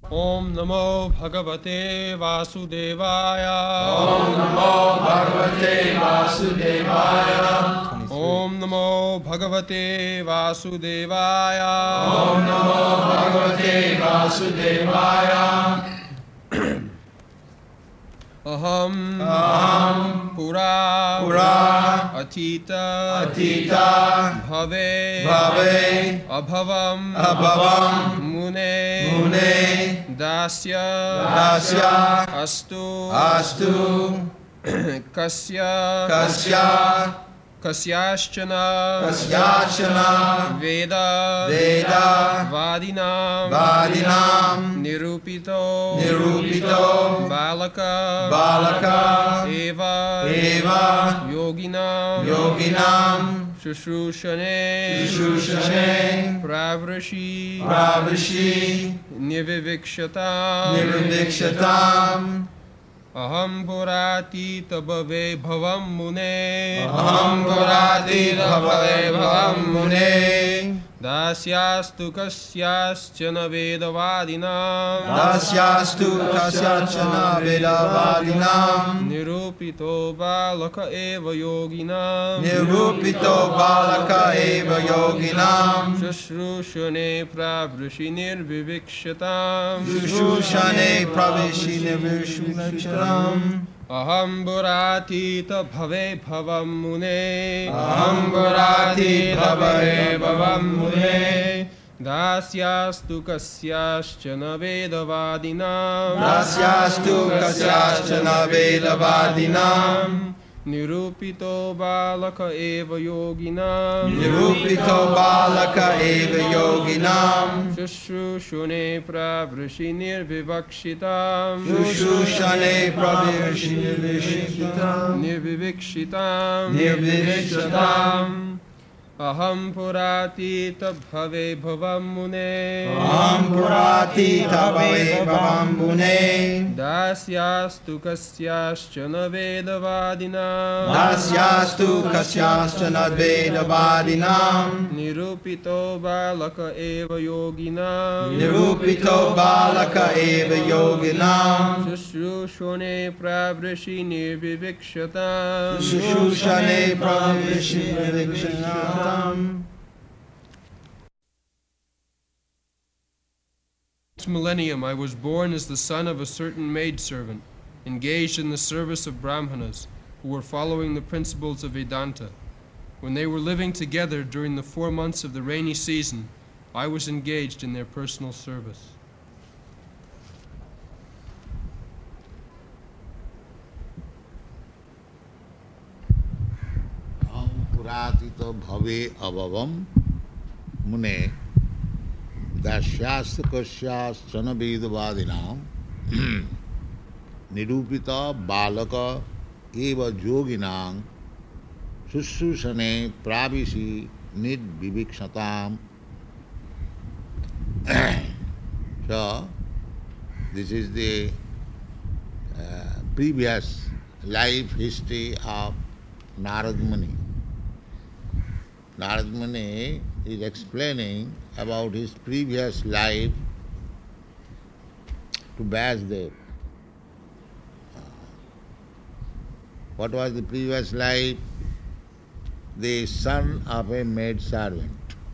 Om Namo Bhagavate Vasudevaya. Om Namo Bhagavate Vasudevaya. Om Namo Bhagavate Vasudevaya. Om Namo Bhagavate Vasudevaya. Aham Pura Atita Bhave Abhavam Mune Dasya Astu Kasyashchana Veda Vadinam Nirupito Balaka Eva Yoginam Shushushane Pravrishi Nivivikshatam Aham Puratita Bhave Bhavam Mune Dasyastu Kasyaschana Vedavadinam Nirupito Balaka Eva Yoginam Shushushane Pravrishi Nirvivikshatam Aham Puratita Bhave Bhavam Mune Dasyastu Kasyaschana Vedavadinam Nirupito Balaka Eva Yoginam Shushushane Pravrishi Nirvivikshitam Aham Puratita Bhave Bhavam Mune Dasyastu Kasyaschana Vedavadinam Nirupito Balaka Eva Yoginam Shushushane Pravrishi Nirvivikshatam This millennium I was born as the son of a certain maidservant, engaged in the service of Brahmanas, who were following the principles of Vedanta. When they were living together during the 4 months of the rainy season, I was engaged in their personal service. Puratita Bhave Abhavam Mune Dasyasta Kasyashchana Vedavadinam Nirupita Balaka Eva Yoginam Shushushane Pravisi Nidvivikshatam. So, this is the previous life history of Narad Muni. Narad Muni is explaining about his previous life to Vyasdev. What was the previous life? The son of a maidservant.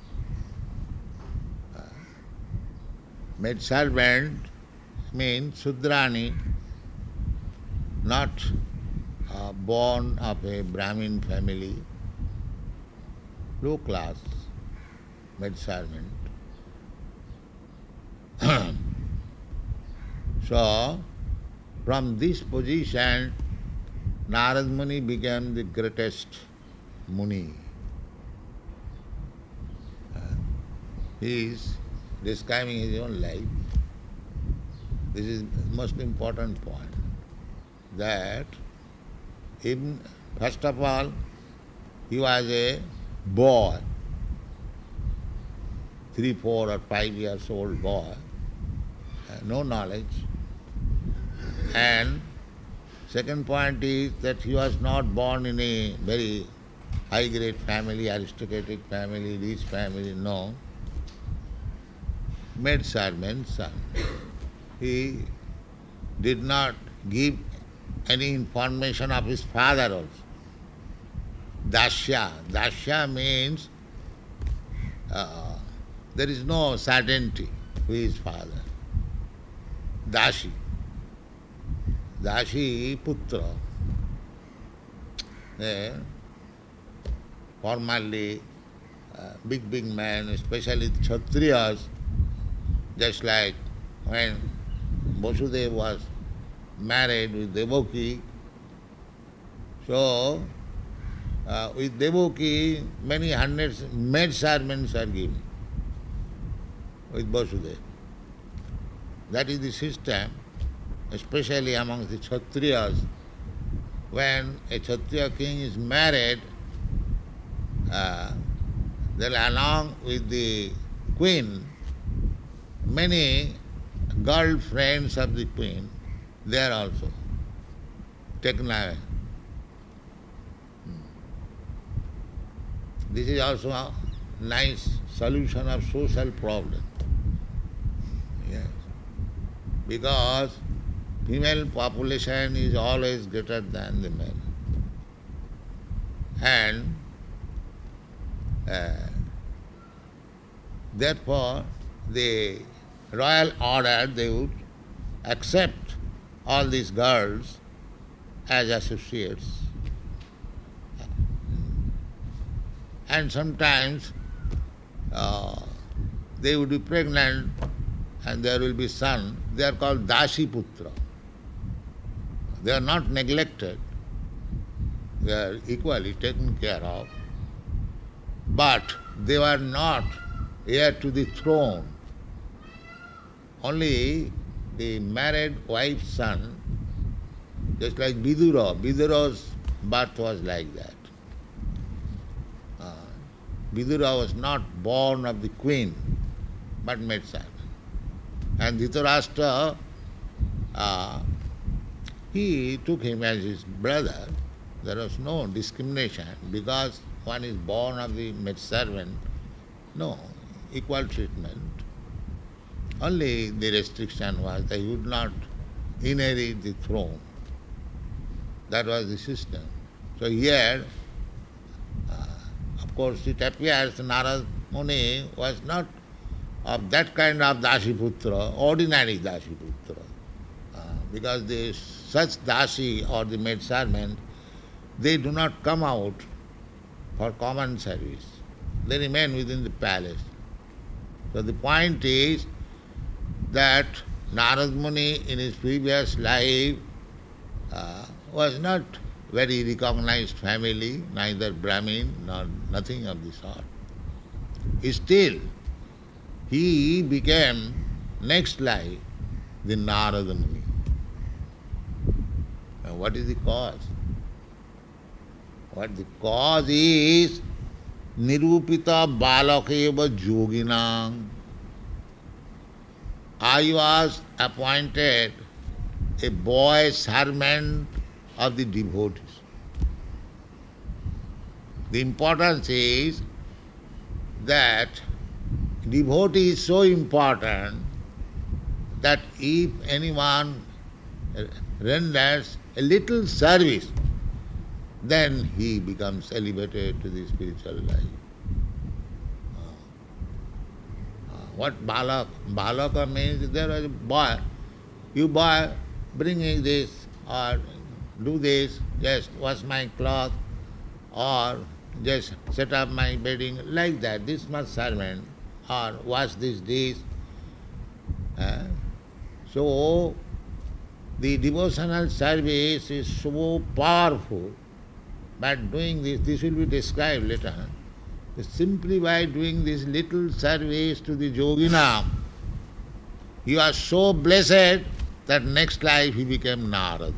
Maidservant means Sudrani, not born of a Brahmin family, low class maidservant. So, from this position, Narad Muni became the greatest Muni. He is describing his own life. This is the most important point, that first of all, he was a boy, 3, 4 or 5 years old boy, no knowledge. And second point is that he was not born in a very high-grade family, aristocratic family, rich family, no. Maidservant son. he did not give any information of his father also. Dasya. Dasya means there is no certainty who is father. Dashi. Dashi Putra. Formerly big men, especially Kshatriyas, just like when Vasudeva was married with Devaki. So, with Devaki, many hundreds maid servants are given with Vasudeva. That is the system, especially among the Kshatriyas. When a Kshatriya king is married, then along with the queen, many girlfriends of the queen, they are also taken away. This is also a nice solution of social problem. Yes. Because female population is always greater than the male. And therefore the royal order, they would accept all these girls as associates. And sometimes they would be pregnant and there will be son. They are called Dashi Putra. They are not neglected. They are equally taken care of. But they were not heir to the throne. Only the married wife's son, just like Vidura. Vidura's birth was like that. Vidura was not born of the queen, but maid servant. And Dhritarashtra, he took him as his brother. There was no discrimination because one is born of the maid servant. No, equal treatment. Only the restriction was that he would not inherit the throne. That was the system. So here, of course, it appears Narad Muni was not of that kind of Dashiputra, ordinary Dashiputra. Because such Dashi or the maid servant, they do not come out for common service. They remain within the palace. So the point is that Narad Muni in his previous life was not very recognized family, neither Brahmin nor nothing of the sort. Still, he became next life the Narada Muni. Now what is the cause? What the cause is Nirupita Balakeva Yoginam. I was appointed a boy servant of the devotees. The importance is that devotee is so important that if anyone renders a little service, then he becomes elevated to the spiritual life. What balak? Balaka means there was a boy. You boy, bring me this or do this, just wash my cloth or just set up my bedding, like that. This much servant or wash this dish. So the devotional service is so powerful, but doing this will be described later. Simply by doing this little service to the yogina, you are so blessed that next life he became Narad.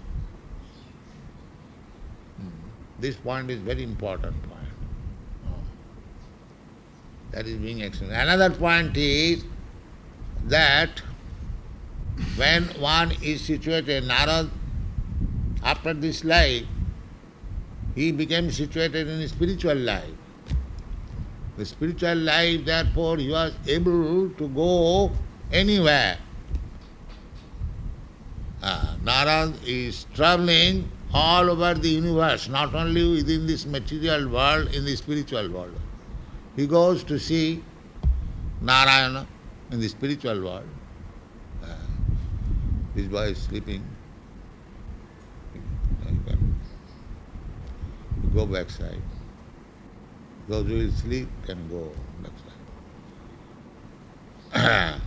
This point is very important point. That is being explained. Another point is that when one is situated, Narad, after this life, he became situated in spiritual life. The spiritual life, therefore, he was able to go anywhere. Narad is traveling all over the universe, not only within this material world, in the spiritual world. He goes to see Narayana in the spiritual world. This boy is sleeping. You go backside. Those who will sleep can go backside.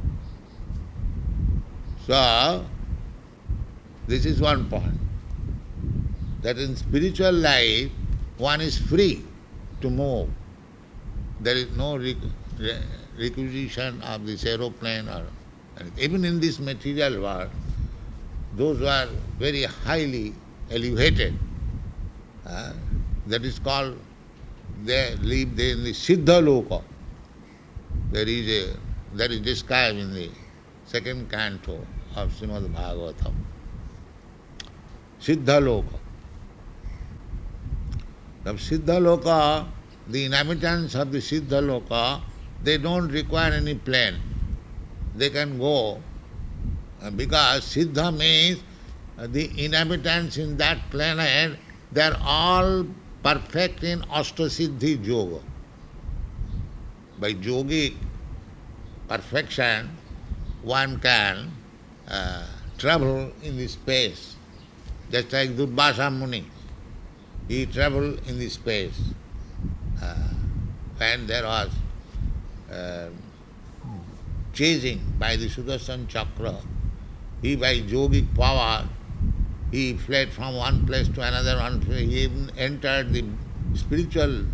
So, this is one point. That in spiritual life, one is free to move. There is no requisition of this aeroplane or anything. Even in this material world, those who are very highly elevated, that is called, they live there in the Siddha Loka. That is described in the second canto of Srimad Bhagavatam. Siddha Loka. The Siddha Loka, the inhabitants of the Siddha Loka, they don't require any plane. They can go, because Siddha means the inhabitants in that planet, they are all perfect in Ashtasiddhi Yoga. By yogic perfection, one can travel in the space, just like Durvasa Muni. He travelled in the space. When there was chasing by the Sudarshan Chakra, he by yogic power, he fled from one place to another, he even entered the spiritual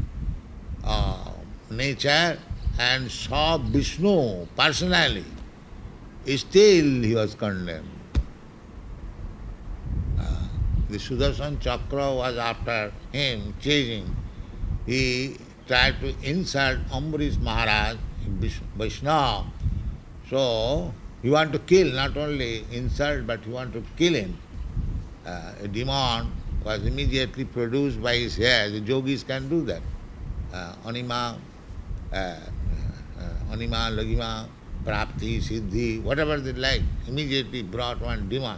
nature and saw Vishnu personally. Still he was condemned. The Sudarshan Chakra was after him, chasing. He tried to insult Ambarish Maharaj, Vaishnava. So he wanted to kill, not only insult, but he wanted to kill him. A demon was immediately produced by his hair. The yogis can do that. Anima, Lagima, Prapti, Siddhi, whatever they like, immediately brought one demon.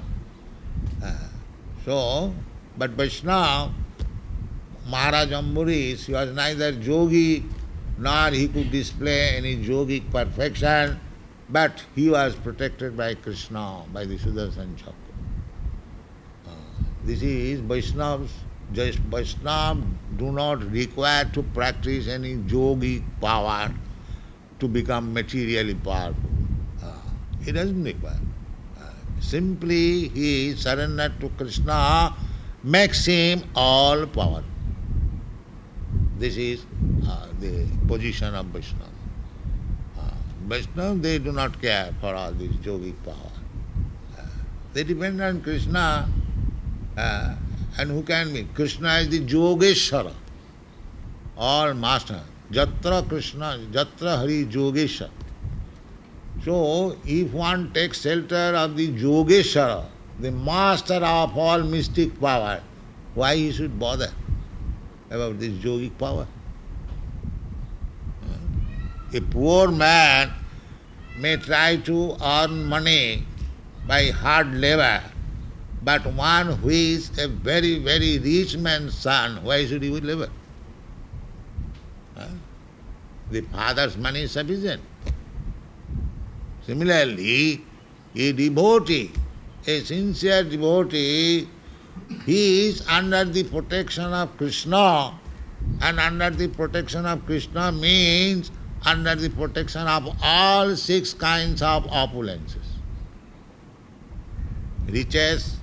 But Vaishnava, Maharaj Ambarish, he was neither yogi nor he could display any yogic perfection, but he was protected by Krishna, by the Sudarshan Chakra. This is Vaishnavas. Just Vaishnavas do not require to practice any yogic power to become materially powerful. He doesn't require. Simply he surrendered to Krishna, makes him all power. This is the position of Vaishnava. Vaishnava, they do not care for all this yogic power. They depend on Krishna, and who can be? Krishna is the Yogeshwara, all master. Jatra Krishna, Jatra Hari Yogeshwara. So, if one takes shelter of the Yogeshwara, the master of all mystic power, why he should bother about this yogic power? A poor man may try to earn money by hard labor, but one who is a very, very rich man's son, why should he labor? The father's money is sufficient. Similarly, a devotee, a sincere devotee, he is under the protection of Krishna, and under the protection of Krishna means under the protection of all 6 kinds of opulences. Riches,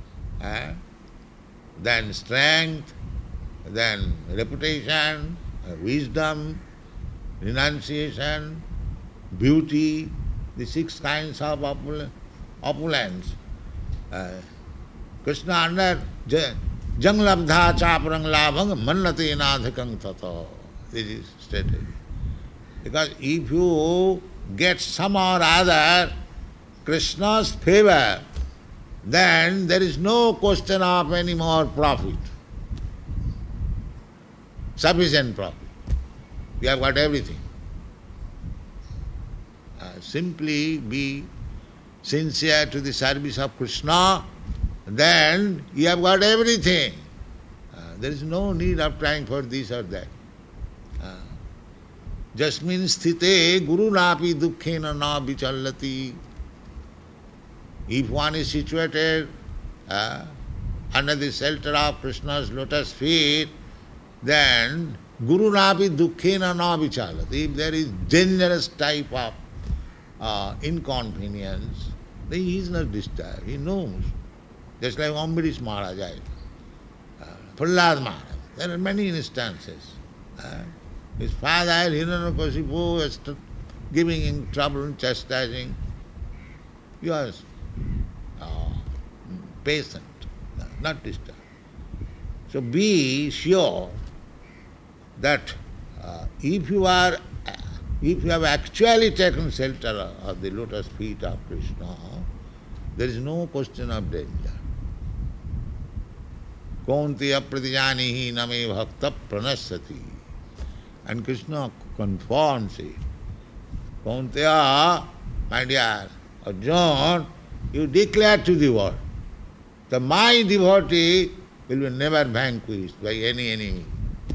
then strength, then reputation, wisdom, renunciation, beauty, the 6 kinds of opulence. Krishna under jang labdha chaparang labhang mannate nadhikang tato. This is stated. Because if you get some or other Krishna's favor, then there is no question of any more profit. Sufficient profit. We have got everything. Simply be sincere to the service of Krishna, then you have got everything. There is no need of trying for this or that. Jasmin sthite guru napi dukkhena na vichallati. If one is situated under the shelter of Krishna's lotus feet, then guru napi dukkhena na vichallati. If there is dangerous type of inconvenience, then he is not disturbed. He knows. Just like Ambarish Maharaj, Prahlad Maharaj. There are many instances. His father, Hiranyakasipu, was giving him trouble, chastising. He was patient, not disturbed. So be sure that if you have actually taken shelter of the lotus feet of Krishna, there is no question of danger. Kaunteya pratijanihi name bhakta pranasati. And Krishna confirms it. Kaunteya, my dear Arjuna, you declare to the world that my devotee will be never vanquished by any enemy.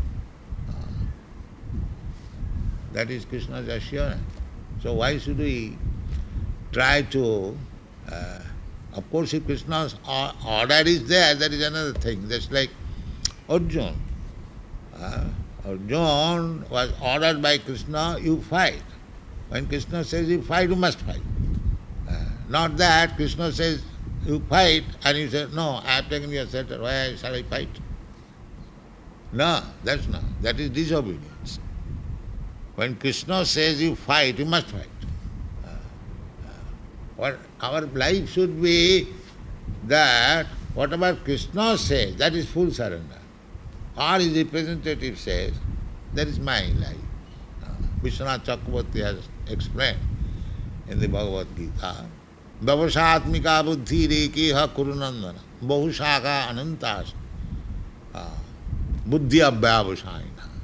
That is Krishna's assurance. So why should we try to... of course, if Krishna's order is there, that is another thing. That's like Arjuna. Arjuna was ordered by Krishna, you fight. When Krishna says you fight, you must fight. Not that Krishna says you fight and you say, no, I have taken your shelter, why shall I fight? No, that's not. That is disobedience. When Krishna says you fight, you must fight. Our life should be that whatever Krishna says, that is full surrender. Or his representative says, that is my life. Vishwanath Chakravarti has explained in the Bhagavad Gita, Bhavasatmika buddhi rekiha kurunandana, bahushaka anantas, buddhi abhyavasayana.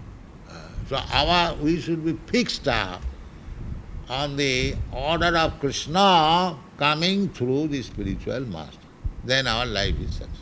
So we should be fixed up on the order of Krishna coming through the spiritual master. Then our life is success.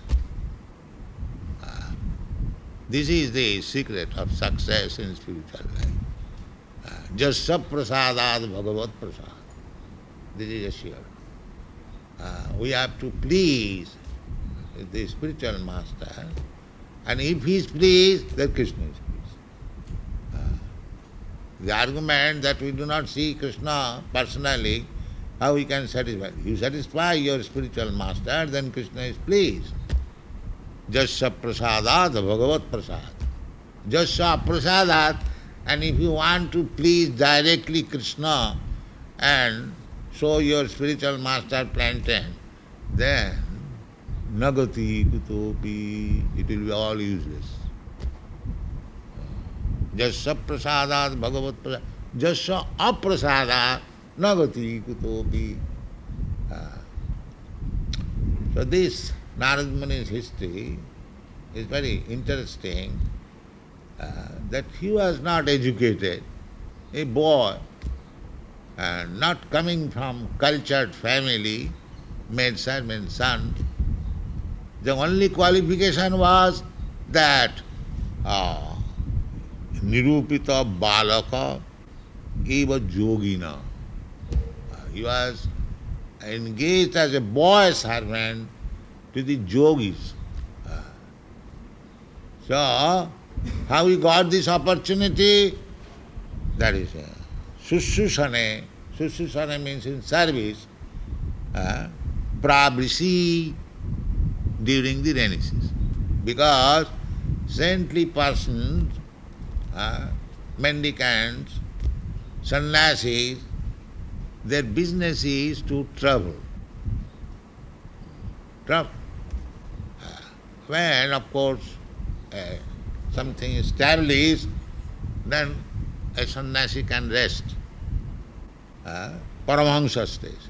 This is the secret of success in spiritual life. Jasya prasadad bhagavat prasad. This is assured. We have to please the spiritual master, and if he is pleased, then Krishna is pleased. The argument that we do not see Krishna personally, how we can satisfy? You satisfy your spiritual master, then Krishna is pleased. Jasya prasadat bhagavat prasad. Jasya prasadat, and if you want to please directly Krishna and show your spiritual master plantain, then nagati kutopi, it will be all useless. Jasya prasadat bhagavat prasad. Jasya aprasadat nagati kutopi. So this Narad Muni's history is very interesting, that he was not educated, a boy, not coming from cultured family, made servant son. The only qualification was that nirupita balaka eva yogina. He was engaged as a boy servant to the yogis. So, how he got this opportunity? That is Sushusane. Sushusane means in service. Prabrisi during the rainy season. Because saintly persons, mendicants, sannyasis, their business is to travel. Travel. When, of course, something is established, then a sannyasi can rest. Paramahansa stays.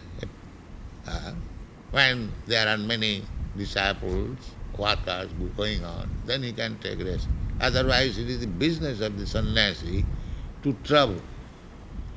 When there are many disciples, workers going on, then he can take rest. Otherwise, it is the business of the sannyasi to travel.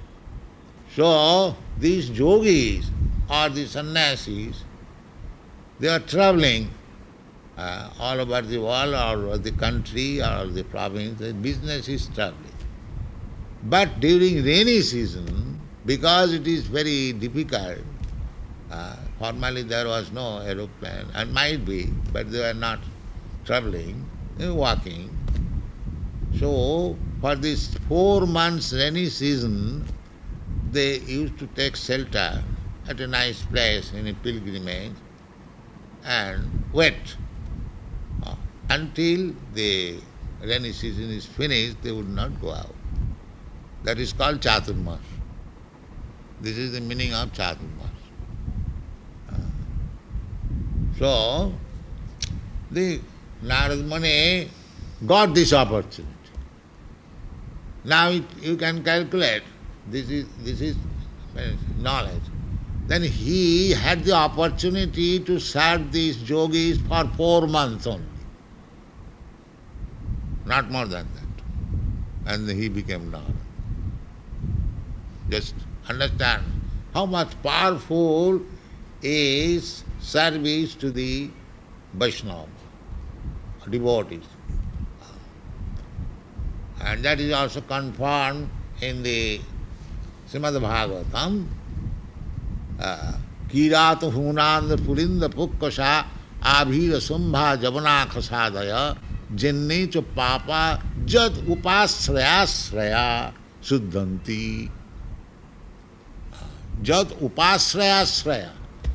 So, these yogis or the sannyasis, They are traveling all over the world, all over the country, all over the province. The business is traveling. But during rainy season, because it is very difficult, formerly there was no aeroplane, and might be, but they were not traveling, they were walking. So, for this 4 months rainy season, they used to take shelter at a nice place in a pilgrimage and wait until the rainy season is finished. They would not go out. That is called Chaturmas. This is the meaning of Chaturmas. So, the Narad Muni got this opportunity. Now you can calculate, this is knowledge. Then he had the opportunity to serve these yogis for 4 months only. Not more than that. And he became Narad. Just understand how much powerful is service to the Vaishnava, devotees. And that is also confirmed in the Srimad Bhagavatam. Kirata hunanda pulinda pukkasa abhira sumbha javana khasadaya jennecha papa jad upasraya suddhanti. Jad upasraya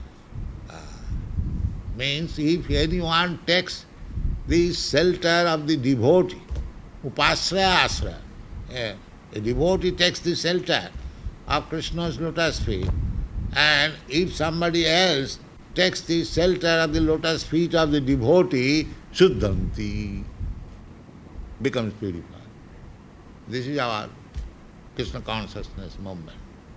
means if anyone takes the shelter of the devotee, upasraya, a devotee takes the shelter of Krishna's lotus feet, and if somebody else takes the shelter of the lotus feet of the devotee, Suddhanti, becomes purified. This is our Krishna consciousness movement.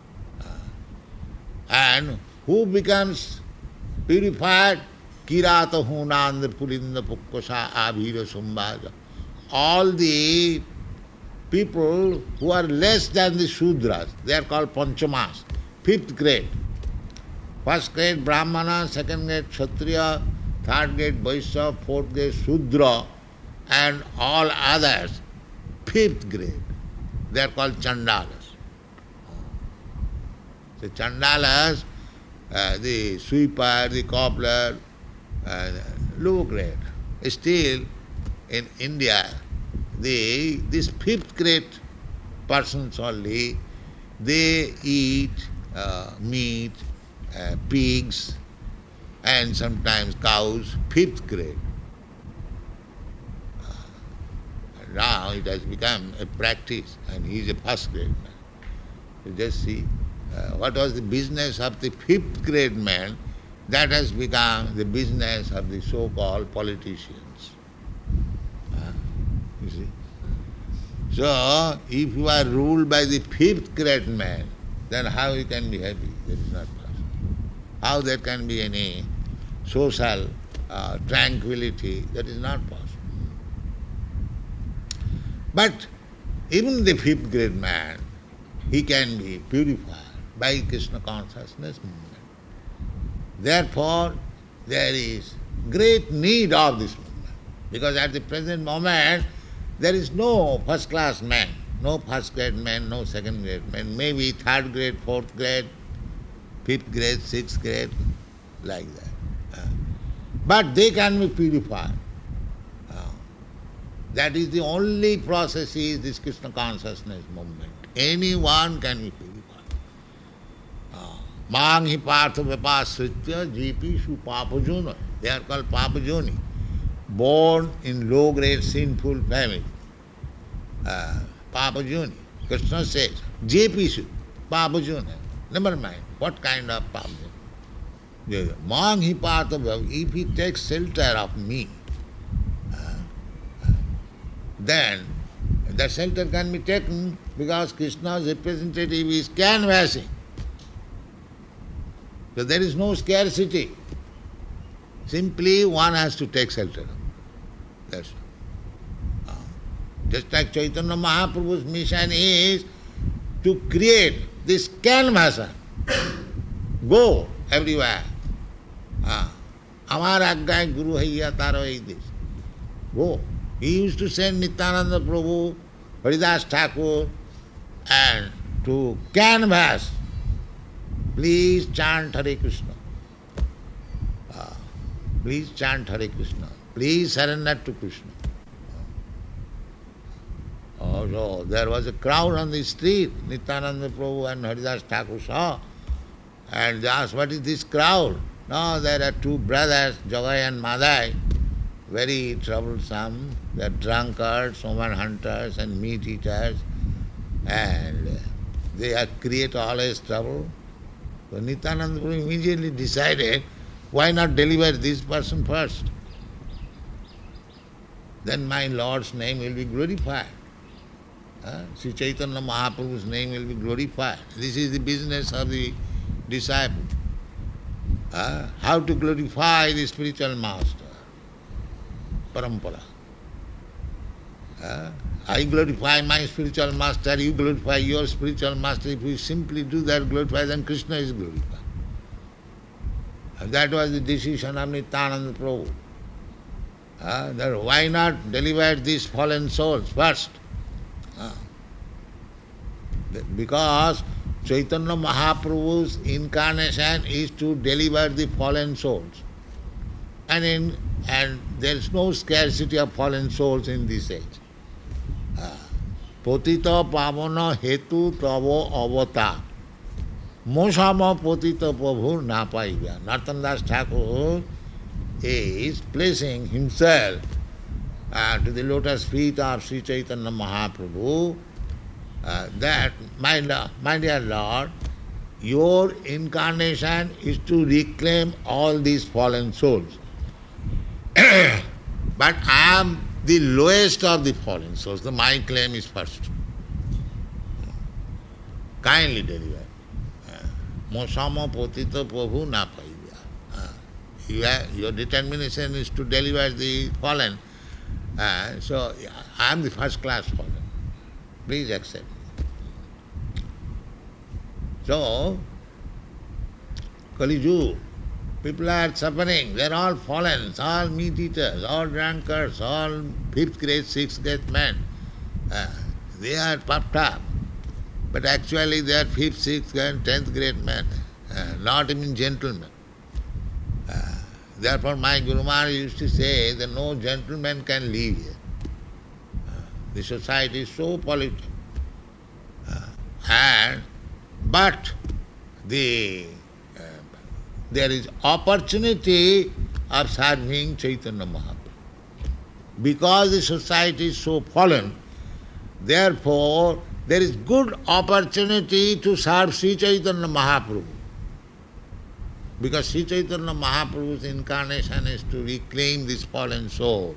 And who becomes purified? Kirata hunanda pulinda pukkasa abhira sumbaja. All the people who are less than the Shudras, they are called Panchamas, 5th grade. 1st grade Brahmana, 2nd grade Kshatriya, 3rd grade Vaishya, 4th grade Shudra, and all others, 5th grade. They are called Chandalas. The Chandalas, the sweeper, the cobbler, low grade. Still, in India, this 5th grade persons only, they eat meat, pigs, and sometimes cows, 5th grade. Now it has become a practice, and he is a 1st grade man. You just see what was the business of the 5th grade man, that has become the business of the so-called politicians. You see? So, if you are ruled by the 5th grade man, then how you can be happy? That is not possible. How there can be any social tranquility? That is not possible. But even the 5th grade man, he can be purified by Krishna consciousness movement. Therefore, there is great need of this movement, because at the present moment, there is no 1st class man, no 1st grade man, no 2nd grade man, maybe 3rd grade, 4th grade, 5th grade, 6th grade, like that. But they can be purified. That is the only process is this Krishna consciousness movement. Anyone can be purified. Manghi partha vipasritya jipishu papajuna. They are called papajuni. Born in low-grade sinful family. Papajuni. Krishna says, jipishu, papajuna. Never mind, what kind of papajuna? Manghi partha, if he takes shelter of me, then that shelter can be taken because Krishna's representative is canvassing. So there is no scarcity. Simply one has to take shelter. That's all. Just like Chaitanya Mahaprabhu's mission is to create this canvasser. Go everywhere. Amar Aggai Guru Haiya Taro Eidis. Go. He used to send Nityananda Prabhu, Haridas Thakur, and to canvass, please chant Hare Krishna. Please chant Hare Krishna. Please surrender to Krishna. So there was a crowd on the street. Nityananda Prabhu and Haridas Thakur saw, and they asked, what is this crowd? No, there are two brothers, Jagai and Madai, very troublesome. They are drunkards, woman hunters and meat eaters, and they create always trouble. So Nityananda Prabhu immediately decided, why not deliver this person first? Then my Lord's name will be glorified. Sri Chaitanya Mahaprabhu's name will be glorified. This is the business of the disciple. How to glorify the spiritual master. Parampara. I glorify my spiritual master, you glorify your spiritual master. If we simply do that, glorify, then Krishna is glorified. And that was the decision of Nityananda Prabhu. That why not deliver these fallen souls first? Because Chaitanya Mahaprabhu's incarnation is to deliver the fallen souls. And there is no scarcity of fallen souls in this age. Potita pavana hetu tavo avata. Mosama potita prabhu na paivya. Narottam Das Thakur is placing himself to the lotus feet of Sri Chaitanya Mahaprabhu, that, my dear Lord, your incarnation is to reclaim all these fallen souls. But I am the lowest of the fallen souls. So my claim is first. Kindly deliver. Mosama potita prabhu na paivya. Your determination is to deliver the fallen. So I am the first class fallen. Please accept. So, Kali Yuga, people are suffering. They are all fallen, all meat eaters, all drunkards, all 5th grade, 6th grade men. They are puffed up. But actually they are 5th, 6th and 10th grade men, not even gentlemen. Therefore my Guru Maharaj used to say that no gentleman can live here. The society is so polluted. But there is opportunity of serving Chaitanya Mahaprabhu. Because the society is so fallen, therefore there is good opportunity to serve Sri Chaitanya Mahaprabhu. Because Sri Chaitanya Mahaprabhu's incarnation is to reclaim these fallen souls.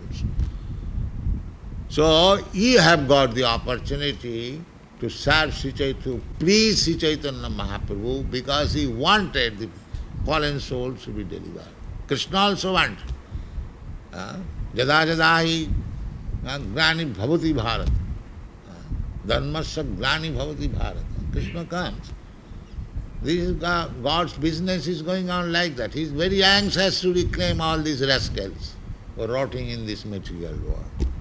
So you have got the opportunity to serve Sri Chaitanya, to please Sri Chaitanya Mahaprabhu, because he wanted the fallen souls to be delivered. Krishna also wanted. Jada jada hi glani bhavati bharat. Dharmasya glani bhavati bharat. Krishna comes. This is God's business is going on like that. He is very anxious to reclaim all these rascals who are rotting in this material world.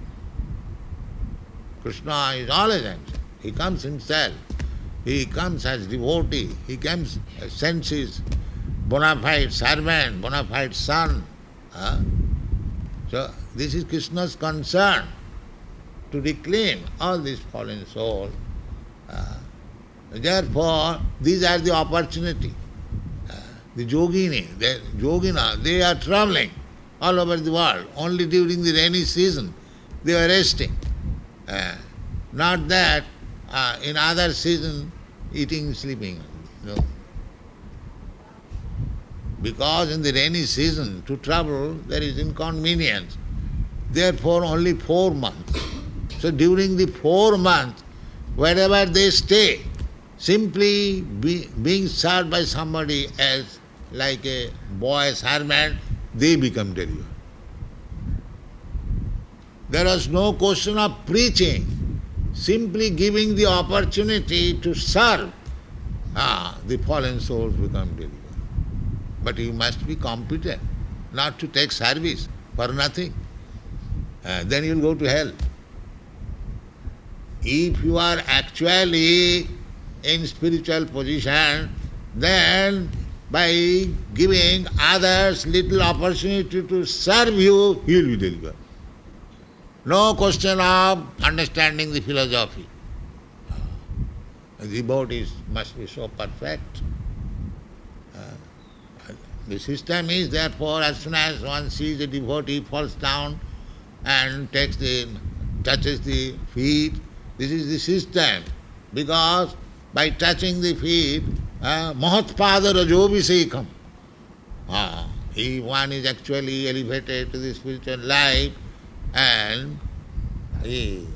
Krishna is always anxious. He comes himself. He comes as devotee. He comes, sends his bona fide servant, bona fide son. So this is Krishna's concern, to reclaim all these fallen souls. Therefore, these are the opportunity. The yogina, they are traveling all over the world. Only during the rainy season they are resting. Not that in other season eating, sleeping. No. Because in the rainy season to travel there is inconvenience. Therefore only 4 months. So during the 4 months, wherever they stay, simply being served by somebody else, like a boy servant, they become delivered. There was no question of preaching, simply giving the opportunity to serve. The fallen souls become delivered. But you must be competent. not to take service for nothing. Then you will go to hell. If you are actually in spiritual position, then by giving others little opportunity to serve you, he will be delivered. No question of understanding the philosophy. The devotees must be so perfect. The system is therefore, as soon as one sees a devotee, falls down and touches the feet. This is the system. Because by touching the feet, Mahatpada Rajobhisekam. If one is actually elevated to the spiritual life and he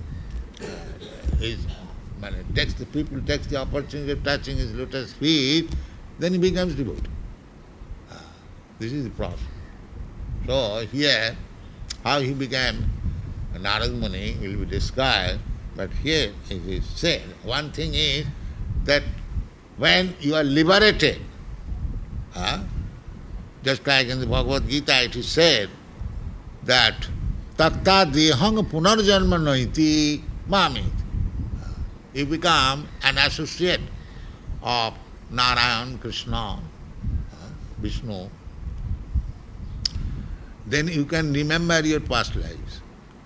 takes the opportunity of touching his lotus feet, then he becomes devotee. This is the process. So here, how he became Narad Muni will be described, but here it is said, one thing is that when you are liberated, just like in the Bhagavad Gita it is said that takta dehang punarjanma naiti mamit. You become an associate of Narayan, Krishna, Vishnu, then you can remember your past lives.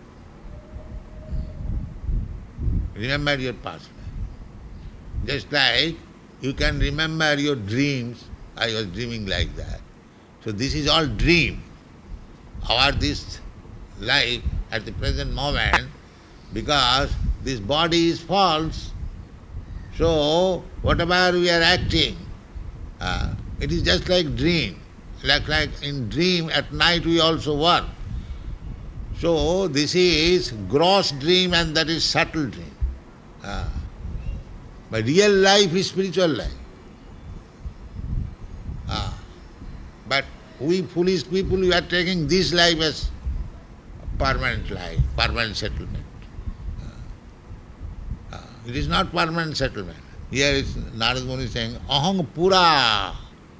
Remember your past life. Just like you can remember your dreams. I was dreaming like that. So this is all dream. This life at the present moment, because this body is false. So whatever we are acting, it is just like dream. Like in dream, at night we also work. So this is gross dream and that is subtle dream. But real life is spiritual life. But we foolish people, we are taking this life as permanent life, permanent settlement. It is not permanent settlement. Here is Narad Muni saying, Ahang pura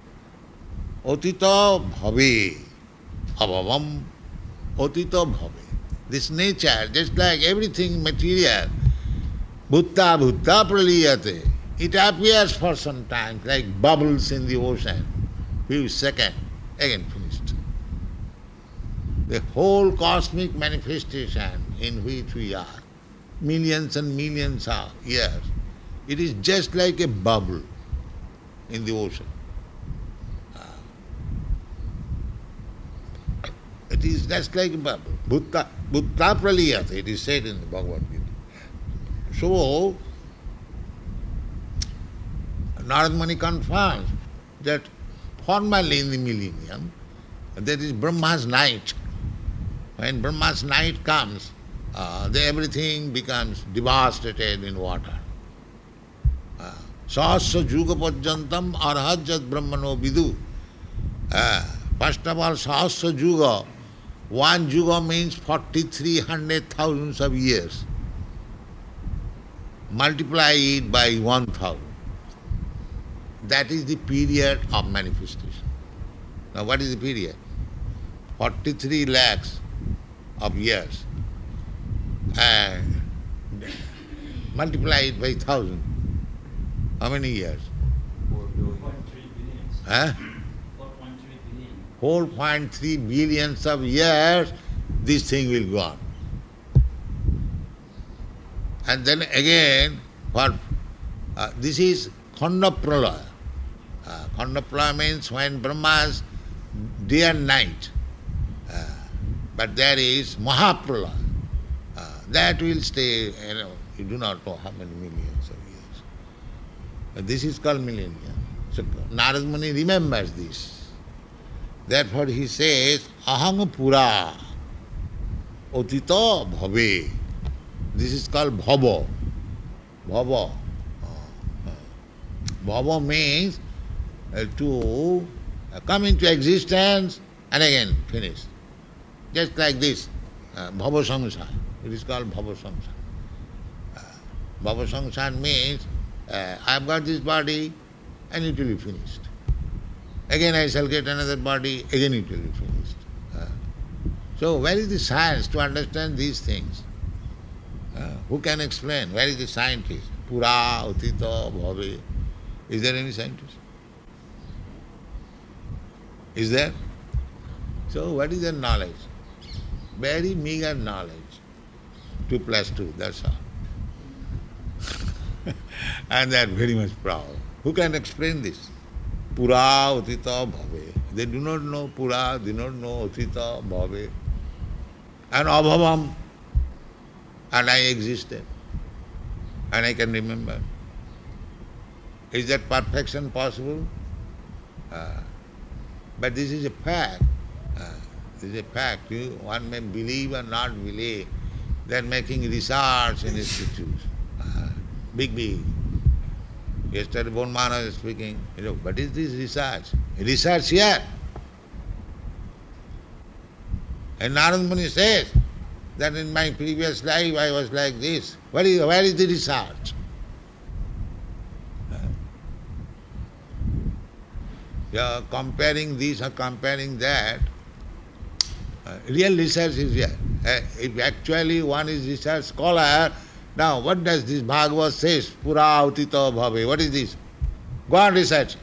otito bhave abhavam otito bhave. This nature, just like everything material, bhutta bhutta praliyate, it appears for some time like bubbles in the ocean. Few seconds, again finished. The whole cosmic manifestation in which we are, millions and millions of years, it is just like a bubble in the ocean. It is just like a bubble. Bhutta praliyate, it is said in the Bhagavad Gita. So, Narad Muni confirms that formerly in the millennium, there is Brahma's night. When Brahma's night comes, everything becomes devastated in water. Sahasra juga pajyantam arhajat brahmano vidu. First of all, Sahasra juga. One juga means 4,300,000 of years. Multiply it by 1,000. That is the period of manifestation. Now what is the period? 43 lakhs of years. And multiply it by 1,000. How many years? 4.3 billion. 4.3 billions of years, this thing will go on. And then again, this is Khanda Pralaya. Khanda Pralaya means when Brahma's day and night. But there is Mahapralaya. That will stay, you do not know how many millions of years. But this is called millennium. So Narad Muni remembers this. Therefore he says, Ahang pura otito bhave. This is called bhava. Bhava. Bhava means to come into existence and again finish. Just like this. Bhava samsara. It is called bhava samsara. Bhava samsara means I have got this body and it will be finished. Again I shall get another body, again it will be finished. So where is the science to understand these things? Who can explain? Where is the scientist? Pura, Utita, Bhave. Is there any scientist? Is there? So what is their knowledge? Very meager knowledge. 2 plus 2, that's all. And they are very much proud. Who can explain this? Pura, Utita, Bhave. They do not know Pura, they do not know Utita, Bhave. And Abhavam. And I existed. And I can remember. Is that perfection possible? But this is a fact. This is a fact. One may believe or not believe. They are making research in institutes. Big. Yesterday Bonmana was speaking. What is this research? Research here. And Narad Muni says that in my previous life I was like this. Where is the research? Comparing this or comparing that, real research is here. If actually one is research scholar, now what does this Bhagavad says? Pura Utita Bhave. What is this? Go on research.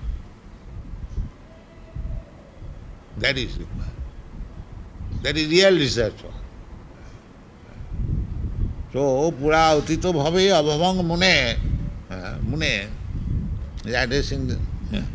That is required. That is real research. So, Pura Utita Bhave Abhavang Mune is addressing the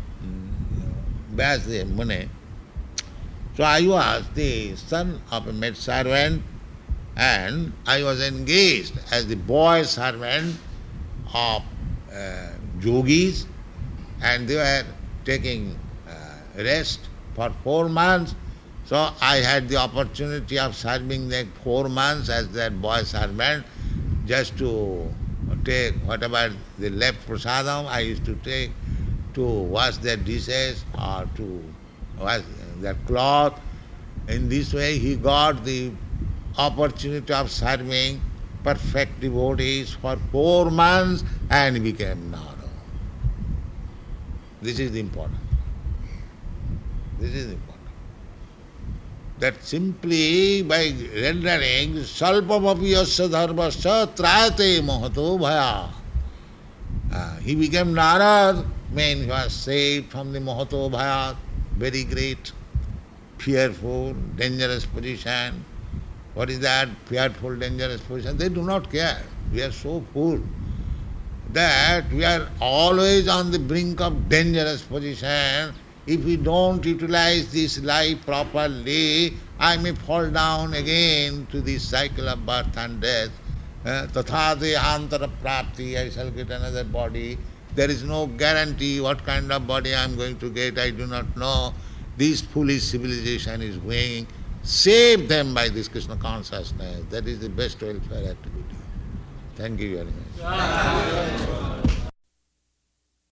Vyasdev Mune. So I was the son of a maid servant and I was engaged as the boy servant of yogis, and they were taking rest for 4 months. So I had the opportunity of serving them 4 months as their boy servant, just to take whatever they left prasadam, I used to take to wash their dishes or to wash their cloth. In this way he got the opportunity of serving perfect devotees for 4 months and he became Nara. This is important. This is important. That simply by rendering salpamapi yasya dharmasya trayate mahato bhaya. He became Narad, means he was saved from the mahato bhaya, very great, fearful, dangerous position. What is that? Fearful, dangerous position. They do not care. We are so full that we are always on the brink of dangerous position. If we don't utilize this life properly, I may fall down again to this cycle of birth and death. Tatha dehantara prapti, I shall get another body. There is no guarantee what kind of body I am going to get, I do not know. This foolish civilization is going. Save them by this Krishna consciousness. That is the best welfare activity. Thank you very much.